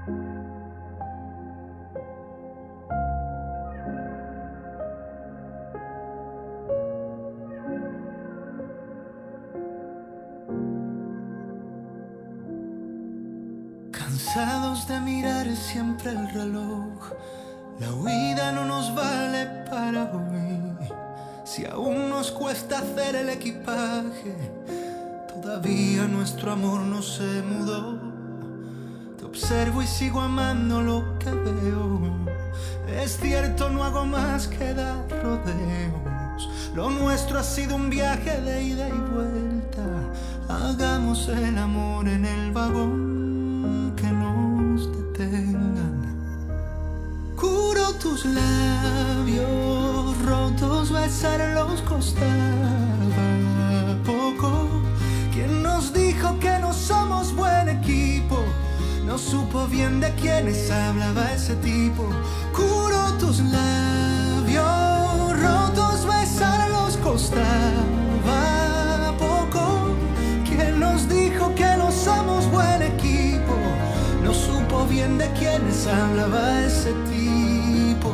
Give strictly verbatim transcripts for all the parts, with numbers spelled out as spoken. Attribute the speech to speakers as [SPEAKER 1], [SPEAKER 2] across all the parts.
[SPEAKER 1] Cansados de mirar siempre el reloj, la huida no nos vale para hoy. Si aún nos cuesta hacer el equipaje, todavía nuestro amor no se mudó. Te observo y sigo amando lo que veo. Es cierto, no hago más que dar rodeos. Lo nuestro ha sido un viaje de ida y vuelta. Hagamos el amor en el vagón, que nos detengan. Curo tus labios rotos, besarlos costaba poco. ¿Quién nos dijo que no somos buen equipo? No supo bien de quiénes hablaba ese tipo. Curo tus labios rotos, besarlos costaba poco. ¿Quién nos dijo que no somos buen equipo? No supo bien de quiénes hablaba ese tipo.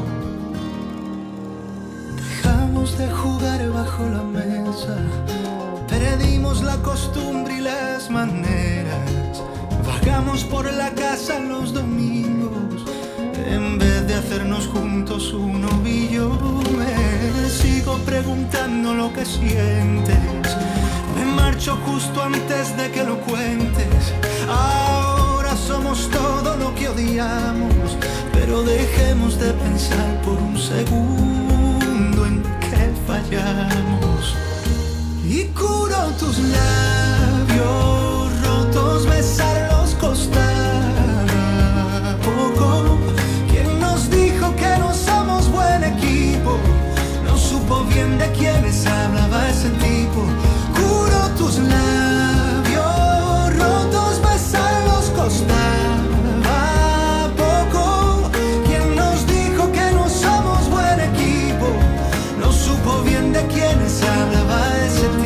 [SPEAKER 1] Dejamos de jugar bajo la mesa, perdimos la costumbre y las maneras. Vagamos por la casa los domingos, en vez de hacernos juntos un ovillo. Me sigo preguntando lo que sientes, me marcho justo antes de que lo cuentes. Ahora somos todo lo que odiamos, pero dejemos de pensar por un segundo en que fallamos. Y curo tus labios rotos, besarlos costaba poco. ¿Quién nos dijo que no somos buen equipo? No supo bien de quiénes hablaba ese tipo. Curo tus labios rotos, besarlos costaba poco. ¿Quién nos dijo que no somos buen equipo? No supo bien de quiénes hablaba ese tipo.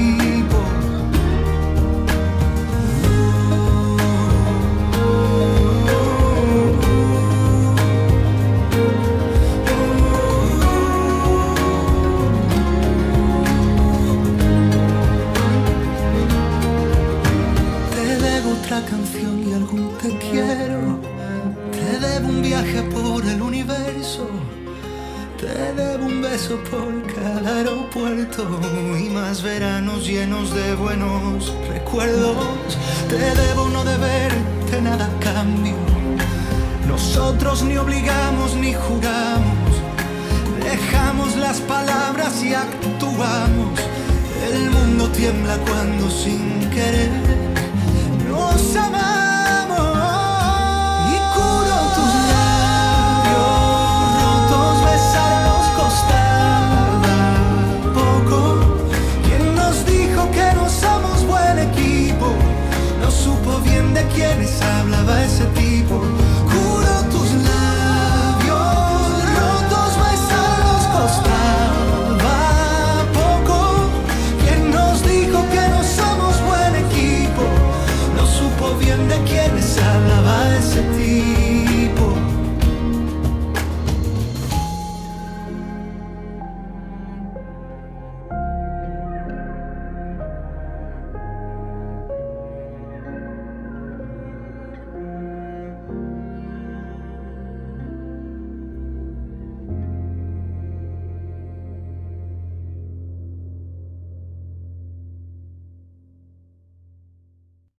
[SPEAKER 1] Canción y algún te quiero. Te debo un viaje por el universo. Te debo un beso por cada aeropuerto y más veranos llenos de buenos recuerdos. Te debo no deberte nada a cambio. Nosotros ni obligamos ni juramos. Dejamos las palabras y actuamos. El mundo tiembla cuando sin querer nos amamos. Y curo tus labios rotos, besarlos costaba poco. ¿Quién nos dijo que no somos buen equipo? No supo bien de quiénes hablaba ese